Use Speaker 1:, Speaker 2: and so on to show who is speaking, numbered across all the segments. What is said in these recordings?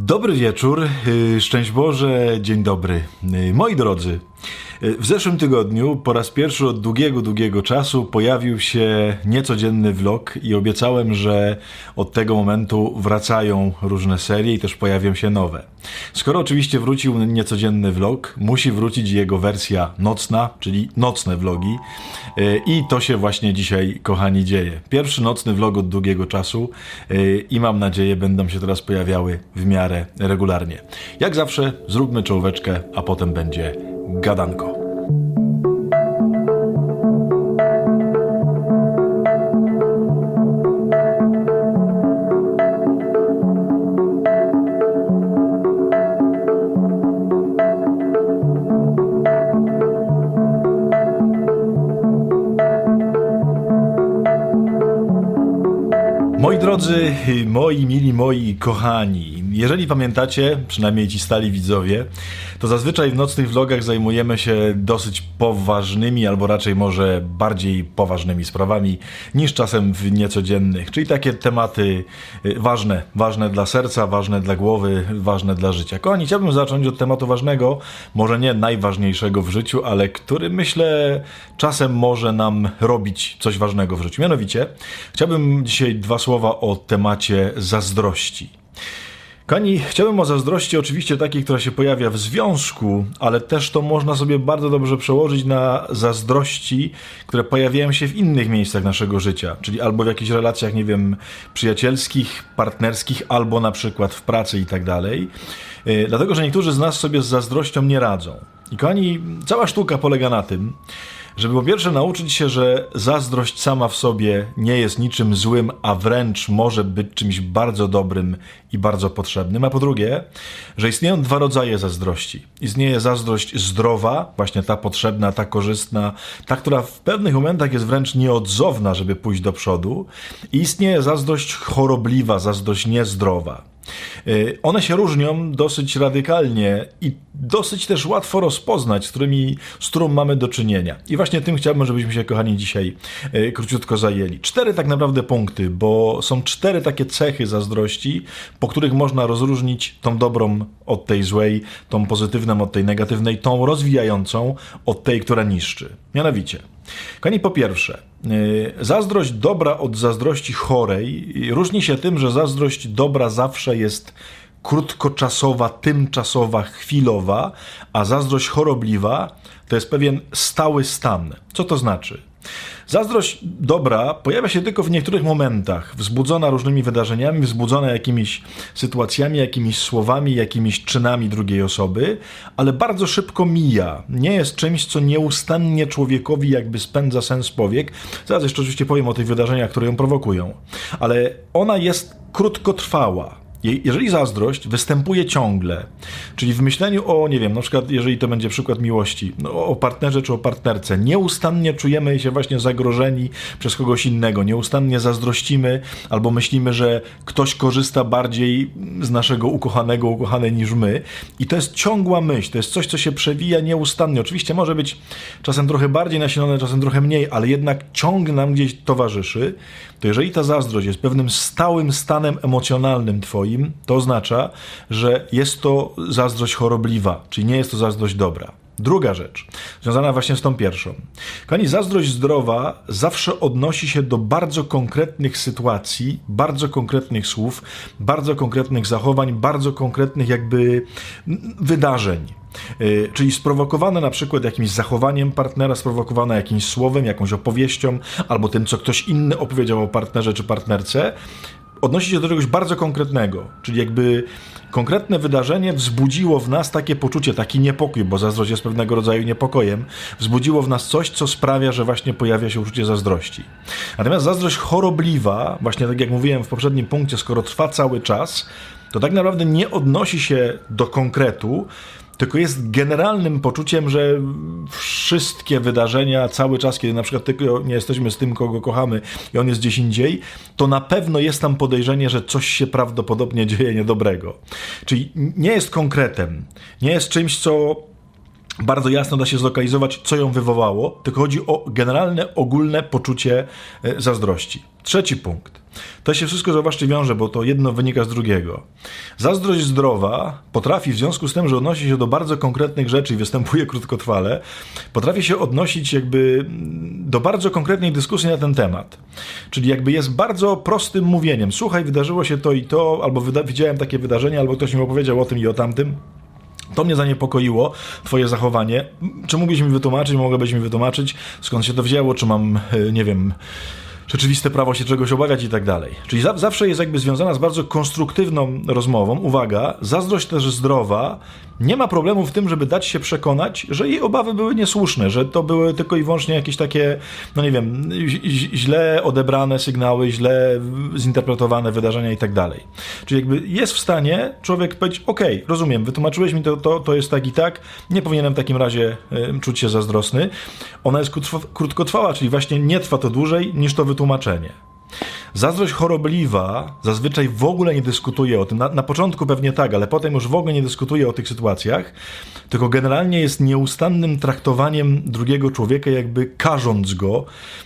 Speaker 1: Dobry wieczór, szczęść Boże, dzień dobry. Moi drodzy, w zeszłym tygodniu po raz pierwszy od długiego czasu pojawił się niecodzienny vlog i obiecałem, że od tego momentu wracają różne serie i też pojawią się nowe. Skoro oczywiście wrócił niecodzienny vlog, musi wrócić jego wersja nocna, czyli nocne vlogi i to się właśnie dzisiaj, kochani, dzieje. Pierwszy nocny vlog od długiego czasu i mam nadzieję będą się teraz pojawiały w miarę regularnie. Jak zawsze zróbmy czołóweczkę, a potem będzie gadanko. Moi drodzy, moi mili, moi kochani, jeżeli pamiętacie, przynajmniej ci stali widzowie, to zazwyczaj w nocnych vlogach zajmujemy się dosyć poważnymi, albo raczej może bardziej poważnymi sprawami niż czasem w niecodziennych, czyli takie tematy ważne dla serca, ważne dla głowy, ważne dla życia. Kochani, chciałbym zacząć od tematu ważnego, może nie najważniejszego w życiu, ale który, myślę, czasem może nam robić coś ważnego w życiu. Mianowicie, chciałbym dzisiaj dwa słowa o temacie zazdrości. Kochani, chciałbym o zazdrości oczywiście takiej, która się pojawia w związku, ale też to można sobie bardzo dobrze przełożyć na zazdrości, które pojawiają się w innych miejscach naszego życia, czyli albo w jakichś relacjach, nie wiem, przyjacielskich, partnerskich, albo na przykład w pracy i tak dalej. Dlatego, że niektórzy z nas sobie z zazdrością nie radzą. I kochani, cała sztuka polega na tym, żeby po pierwsze nauczyć się, że zazdrość sama w sobie nie jest niczym złym, a wręcz może być czymś bardzo dobrym i bardzo potrzebnym, a po drugie, że istnieją dwa rodzaje zazdrości. Istnieje zazdrość zdrowa, właśnie ta potrzebna, ta korzystna, ta, która w pewnych momentach jest wręcz nieodzowna, żeby pójść do przodu, i istnieje zazdrość chorobliwa, zazdrość niezdrowa. One się różnią dosyć radykalnie i dosyć też łatwo rozpoznać, z którą mamy do czynienia. I właśnie tym chciałbym, żebyśmy się, kochani, dzisiaj króciutko zajęli. 4 tak naprawdę punkty, bo są 4 takie cechy zazdrości, po których można rozróżnić tą dobrą od tej złej, tą pozytywną od tej negatywnej, tą rozwijającą od tej, która niszczy. Mianowicie, kochani, po pierwsze, zazdrość dobra od zazdrości chorej różni się tym, że zazdrość dobra zawsze jest krótkoczasowa, tymczasowa, chwilowa, a zazdrość chorobliwa to jest pewien stały stan. Co to znaczy? Zazdrość dobra pojawia się tylko w niektórych momentach, wzbudzona różnymi wydarzeniami, wzbudzona jakimiś sytuacjami, jakimiś słowami, jakimiś czynami drugiej osoby, ale bardzo szybko mija. Nie jest czymś, co nieustannie człowiekowi jakby spędza sens powiek. Zaraz jeszcze oczywiście powiem o tych wydarzeniach, które ją prowokują, ale ona jest krótkotrwała. Jeżeli zazdrość występuje ciągle, czyli w myśleniu o, nie wiem, na przykład jeżeli to będzie przykład miłości, o partnerze czy o partnerce, nieustannie czujemy się właśnie zagrożeni przez kogoś innego, nieustannie zazdrościmy albo myślimy, że ktoś korzysta bardziej z naszego ukochanej niż my, i to jest ciągła myśl, to jest coś, co się przewija nieustannie. Oczywiście może być czasem trochę bardziej nasilone, czasem trochę mniej, ale jednak ciągle nam gdzieś towarzyszy. To jeżeli ta zazdrość jest pewnym stałym stanem emocjonalnym twoim, to oznacza, że jest to zazdrość chorobliwa, czyli nie jest to zazdrość dobra. Druga rzecz, związana właśnie z tą pierwszą. Kochani, zazdrość zdrowa zawsze odnosi się do bardzo konkretnych sytuacji, bardzo konkretnych słów, bardzo konkretnych zachowań, bardzo konkretnych jakby wydarzeń. Czyli sprowokowane na przykład jakimś zachowaniem partnera, sprowokowane jakimś słowem, jakąś opowieścią, albo tym, co ktoś inny opowiedział o partnerze czy partnerce, odnosi się do czegoś bardzo konkretnego, czyli jakby konkretne wydarzenie wzbudziło w nas takie poczucie, taki niepokój, bo zazdrość jest pewnego rodzaju niepokojem, wzbudziło w nas coś, co sprawia, że właśnie pojawia się uczucie zazdrości. Natomiast zazdrość chorobliwa, właśnie tak jak mówiłem w poprzednim punkcie, skoro trwa cały czas, to tak naprawdę nie odnosi się do konkretu, tylko jest generalnym poczuciem, że wszystkie wydarzenia, cały czas, kiedy na przykład tylko nie jesteśmy z tym, kogo kochamy i on jest gdzieś indziej, to na pewno jest tam podejrzenie, że coś się prawdopodobnie dzieje niedobrego. Czyli nie jest konkretem, nie jest czymś, co bardzo jasno da się zlokalizować, co ją wywołało, tylko chodzi o generalne, ogólne poczucie zazdrości. Trzeci punkt. To się wszystko, zauważcie, wiąże, bo to jedno wynika z drugiego. Zazdrość zdrowa potrafi w związku z tym, że odnosi się do bardzo konkretnych rzeczy i występuje krótkotrwale, potrafi się odnosić jakby do bardzo konkretnej dyskusji na ten temat. Czyli jakby jest bardzo prostym mówieniem. Słuchaj, wydarzyło się to i to, albo widziałem takie wydarzenie, albo ktoś mi opowiedział o tym i o tamtym. To mnie zaniepokoiło, twoje zachowanie. Czy mógłbyś mi wytłumaczyć, mogłabyś mi wytłumaczyć, skąd się to wzięło, czy mam, nie wiem, rzeczywiste prawo się czegoś obawiać i tak dalej. Czyli zawsze jest jakby związana z bardzo konstruktywną rozmową. Uwaga, zazdrość też zdrowa nie ma problemu w tym, żeby dać się przekonać, że jej obawy były niesłuszne, że to były tylko i wyłącznie jakieś takie, no nie wiem, źle odebrane sygnały, źle zinterpretowane wydarzenia i tak dalej. Czyli jakby jest w stanie człowiek powiedzieć, okej, rozumiem, wytłumaczyłeś mi to jest tak i tak, nie powinienem w takim razie czuć się zazdrosny. Ona jest krótkotrwała, czyli właśnie nie trwa to dłużej niż to wytłumaczenie. Zazdrość chorobliwa zazwyczaj w ogóle nie dyskutuje o tym. Na początku pewnie tak, ale potem już w ogóle nie dyskutuje o tych sytuacjach, tylko generalnie jest nieustannym traktowaniem drugiego człowieka, jakby karząc go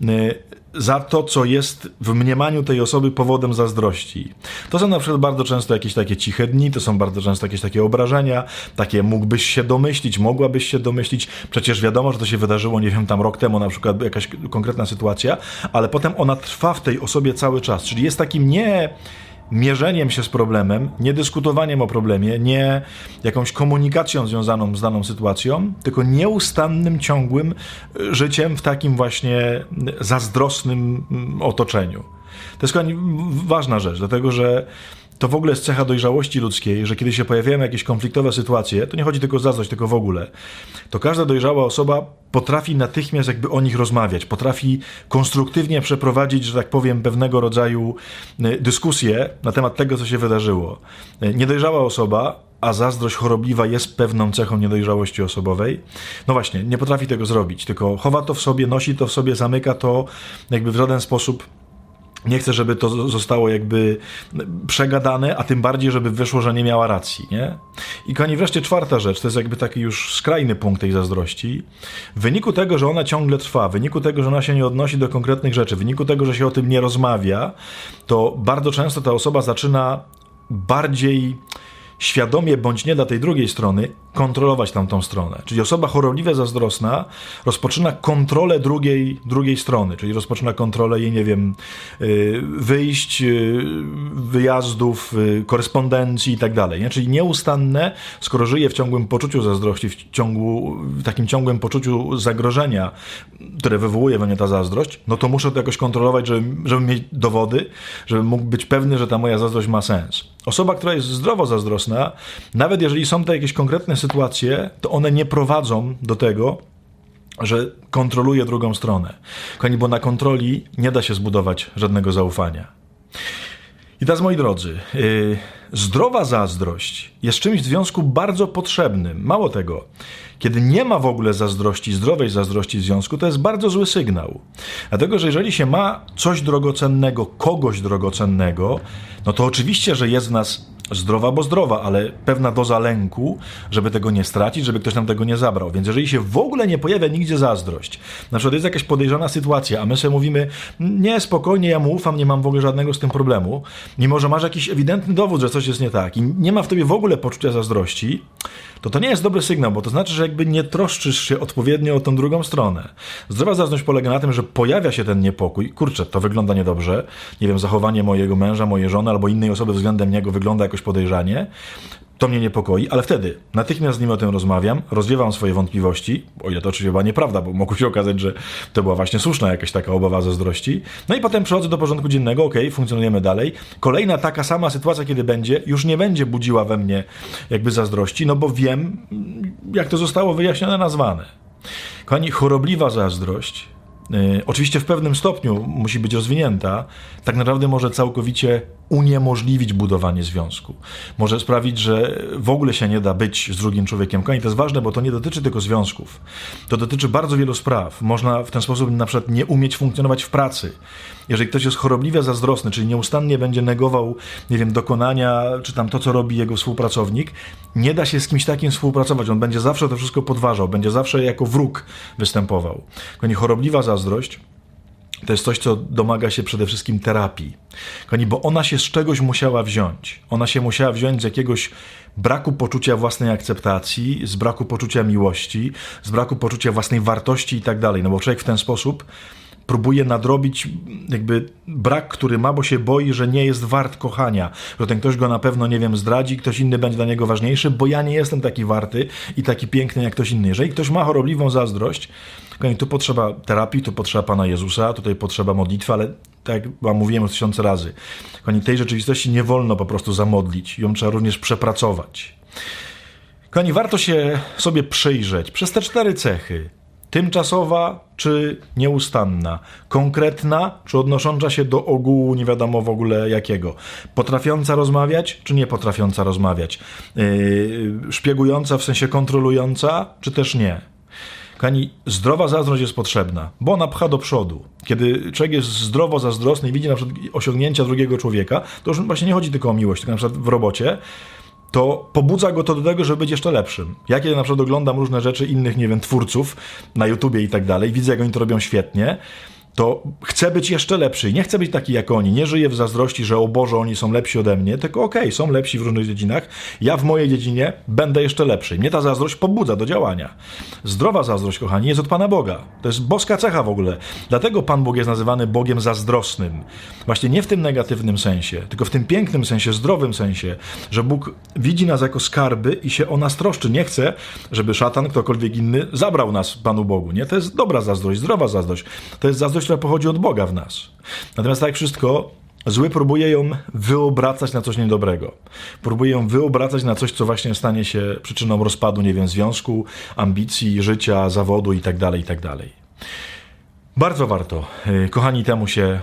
Speaker 1: za to, co jest w mniemaniu tej osoby powodem zazdrości. To są na przykład bardzo często jakieś takie ciche dni, to są bardzo często jakieś takie obrażenia, takie mógłbyś się domyślić, mogłabyś się domyślić, przecież wiadomo, że to się wydarzyło, nie wiem, tam rok temu na przykład jakaś konkretna sytuacja, ale potem ona trwa w tej osobie cały czas, czyli jest takim nie mierzeniem się z problemem, nie dyskutowaniem o problemie, nie jakąś komunikacją związaną z daną sytuacją, tylko nieustannym, ciągłym życiem w takim właśnie zazdrosnym otoczeniu. To jest ważna rzecz, dlatego że to w ogóle jest cecha dojrzałości ludzkiej, że kiedy się pojawiają jakieś konfliktowe sytuacje, to nie chodzi tylko o zazdrość, tylko w ogóle, to każda dojrzała osoba potrafi natychmiast jakby o nich rozmawiać, potrafi konstruktywnie przeprowadzić, że tak powiem, pewnego rodzaju dyskusję na temat tego, co się wydarzyło. Niedojrzała osoba, a zazdrość chorobliwa jest pewną cechą niedojrzałości osobowej, no właśnie, nie potrafi tego zrobić, tylko chowa to w sobie, nosi to w sobie, zamyka to jakby w żaden sposób. Nie chcę, żeby to zostało jakby przegadane, a tym bardziej, żeby wyszło, że nie miała racji, nie? I kochani, wreszcie czwarta rzecz, to jest jakby taki już skrajny punkt tej zazdrości. W wyniku tego, że ona ciągle trwa, w wyniku tego, że ona się nie odnosi do konkretnych rzeczy, w wyniku tego, że się o tym nie rozmawia, to bardzo często ta osoba zaczyna bardziej świadomie bądź nie dla tej drugiej strony kontrolować tamtą stronę. Czyli osoba chorobliwie zazdrosna rozpoczyna kontrolę drugiej strony, czyli rozpoczyna kontrolę jej, nie wiem, wyjść, wyjazdów, korespondencji i tak dalej. Nie? Czyli nieustanne, skoro żyje w ciągłym poczuciu zazdrości, w takim ciągłym poczuciu zagrożenia, które wywołuje we mnie ta zazdrość, no to muszę to jakoś kontrolować, żeby mieć dowody, żeby mógł być pewny, że ta moja zazdrość ma sens. Osoba, która jest zdrowo zazdrosna, nawet jeżeli są to jakieś konkretne sytuacje, to one nie prowadzą do tego, że kontroluje drugą stronę. Kochani, bo na kontroli nie da się zbudować żadnego zaufania. I teraz, moi drodzy, zdrowa zazdrość jest czymś w związku bardzo potrzebnym. Mało tego, kiedy nie ma w ogóle zazdrości, zdrowej zazdrości w związku, to jest bardzo zły sygnał. Dlatego, że jeżeli się ma coś drogocennego, kogoś drogocennego, no to oczywiście, że jest w nas zdrowa, bo zdrowa, ale pewna doza lęku, żeby tego nie stracić, żeby ktoś nam tego nie zabrał. Więc jeżeli się w ogóle nie pojawia nigdzie zazdrość, na przykład jest jakaś podejrzana sytuacja, a my sobie mówimy, nie, spokojnie, ja mu ufam, nie mam w ogóle żadnego z tym problemu, mimo że masz jakiś ewidentny dowód, że coś jest nie tak i nie ma w tobie w ogóle poczucia zazdrości, to nie jest dobry sygnał, bo to znaczy, że jakby nie troszczysz się odpowiednio o tą drugą stronę. Zdrowa zazdrość polega na tym, że pojawia się ten niepokój, kurczę, to wygląda niedobrze, nie wiem, zachowanie mojego męża, mojej żony albo innej osoby względem niego wygląda jakoś podejrzanie, to mnie niepokoi, ale wtedy natychmiast z nim o tym rozmawiam, rozwiewam swoje wątpliwości, o ile to oczywiście była nieprawda, bo mogło się okazać, że to była właśnie słuszna jakaś taka obawa zazdrości. No i potem przechodzę do porządku dziennego, okej, funkcjonujemy dalej. Kolejna taka sama sytuacja, kiedy będzie, już nie będzie budziła we mnie jakby zazdrości, no bo wiem, jak to zostało wyjaśnione, nazwane. Kochani, chorobliwa zazdrość oczywiście w pewnym stopniu musi być rozwinięta, tak naprawdę może całkowicie uniemożliwić budowanie związku. Może sprawić, że w ogóle się nie da być z drugim człowiekiem. Kochani, to jest ważne, bo to nie dotyczy tylko związków. To dotyczy bardzo wielu spraw. Można w ten sposób na przykład nie umieć funkcjonować w pracy. Jeżeli ktoś jest chorobliwie zazdrosny, czyli nieustannie będzie negował, nie wiem, dokonania, czy tam to, co robi jego współpracownik, nie da się z kimś takim współpracować. On będzie zawsze to wszystko podważał, będzie zawsze jako wróg występował. Kochani, chorobliwa zazdrość to jest coś, co domaga się przede wszystkim terapii. Kochani, bo ona się z czegoś musiała wziąć. Ona się musiała wziąć z jakiegoś braku poczucia własnej akceptacji, z braku poczucia miłości, z braku poczucia własnej wartości i tak dalej. No bo człowiek w ten sposób próbuje nadrobić jakby brak, który ma, bo się boi, że nie jest wart kochania, że ten ktoś go na pewno, nie wiem, zdradzi, ktoś inny będzie dla niego ważniejszy, bo ja nie jestem taki warty i taki piękny jak ktoś inny. Jeżeli ktoś ma chorobliwą zazdrość, tu potrzeba terapii, tu potrzeba Pana Jezusa, tutaj potrzeba modlitwy, ale tak jak wam mówiłem już 1000 razy, tej rzeczywistości nie wolno po prostu zamodlić, ją trzeba również przepracować. Kochani, warto się sobie przyjrzeć przez te 4 cechy. Tymczasowa czy nieustanna? Konkretna czy odnosząca się do ogółu nie wiadomo w ogóle jakiego? Potrafiąca rozmawiać czy nie potrafiąca rozmawiać? Szpiegująca w sensie kontrolująca czy też nie? Kochani, zdrowa zazdrość jest potrzebna, bo ona pcha do przodu. Kiedy człowiek jest zdrowo zazdrosny i widzi na przykład osiągnięcia drugiego człowieka, to już właśnie nie chodzi tylko o miłość, tylko na przykład w robocie, to pobudza go to do tego, żeby być jeszcze lepszym. Ja kiedy na przykład oglądam różne rzeczy innych, nie wiem, twórców na YouTubie i tak dalej, widzę, jak oni to robią świetnie, to chcę być jeszcze lepszy. Nie chcę być taki jak oni. Nie żyję w zazdrości, że o Boże, oni są lepsi ode mnie, tylko okej, są lepsi w różnych dziedzinach. Ja w mojej dziedzinie będę jeszcze lepszy. Mnie ta zazdrość pobudza do działania. Zdrowa zazdrość, kochani, jest od Pana Boga. To jest boska cecha w ogóle. Dlatego Pan Bóg jest nazywany Bogiem zazdrosnym. Właśnie nie w tym negatywnym sensie, tylko w tym pięknym sensie, zdrowym sensie, że Bóg widzi nas jako skarby i się o nas troszczy. Nie chce, żeby szatan, ktokolwiek inny, zabrał nas Panu Bogu. Nie? To jest dobra zazdrość, zdrowa zazdrość. To jest zazdrość, która pochodzi od Boga w nas. Natomiast tak jak wszystko, zły próbuje ją wyobracać na coś niedobrego. Próbuje ją wyobracać na coś, co właśnie stanie się przyczyną rozpadu, nie wiem, związku, ambicji, życia, zawodu i tak dalej, i tak dalej. Bardzo warto, kochani, temu się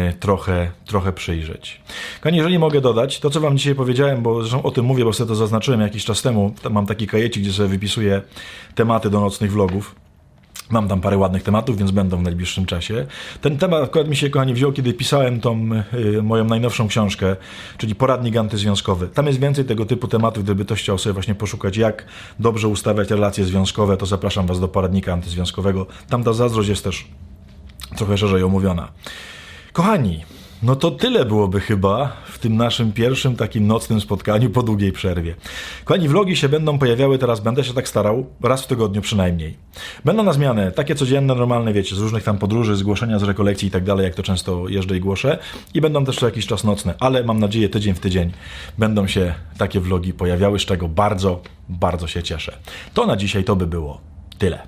Speaker 1: trochę przyjrzeć. Kochani, jeżeli mogę dodać, to co wam dzisiaj powiedziałem, bo zresztą o tym mówię, bo sobie to zaznaczyłem jakiś czas temu, tam mam taki kajecik, gdzie sobie wypisuję tematy do nocnych vlogów. Mam tam parę ładnych tematów, więc będą w najbliższym czasie. Ten temat akurat mi się, kochani, wziął, kiedy pisałem tą moją najnowszą książkę, czyli Poradnik antyzwiązkowy. Tam jest więcej tego typu tematów, gdyby ktoś chciał sobie właśnie poszukać, jak dobrze ustawiać relacje związkowe, to zapraszam was do Poradnika antyzwiązkowego. Tam ta zazdrość jest też trochę szerzej omówiona. Kochani, no to tyle byłoby chyba w tym naszym pierwszym takim nocnym spotkaniu po długiej przerwie. Kochani, vlogi się będą pojawiały teraz, będę się tak starał, raz w tygodniu przynajmniej. Będą na zmianę, takie codzienne, normalne, wiecie, z różnych tam podróży, zgłoszenia z rekolekcji i tak dalej, jak to często jeżdżę i głoszę. I będą też co jakiś czas nocne, ale mam nadzieję tydzień w tydzień będą się takie vlogi pojawiały, z czego bardzo, bardzo się cieszę. To na dzisiaj to by było tyle.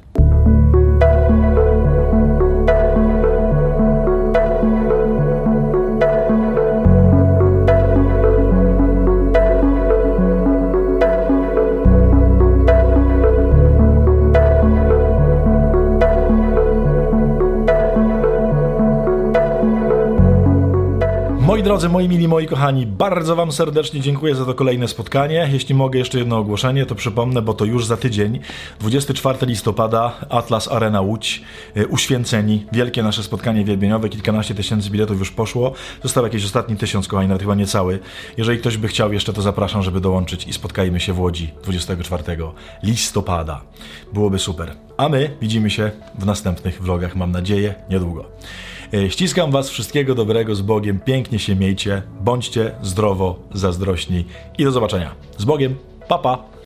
Speaker 1: Moi drodzy, moi mili, moi kochani, bardzo wam serdecznie dziękuję za to kolejne spotkanie. Jeśli mogę jeszcze jedno ogłoszenie, to przypomnę, bo to już za tydzień, 24 listopada, Atlas Arena Łódź, Uświęceni, wielkie nasze spotkanie wielbieniowe, kilkanaście tysięcy biletów już poszło, został jakiś ostatni 1000, kochani, nawet chyba niecały. Jeżeli ktoś by chciał jeszcze, to zapraszam, żeby dołączyć i spotkajmy się w Łodzi 24 listopada. Byłoby super. A my widzimy się w następnych vlogach, mam nadzieję, niedługo. Ściskam was, wszystkiego dobrego, z Bogiem, pięknie się miejcie, bądźcie zdrowo zazdrośni i do zobaczenia. Z Bogiem, pa pa!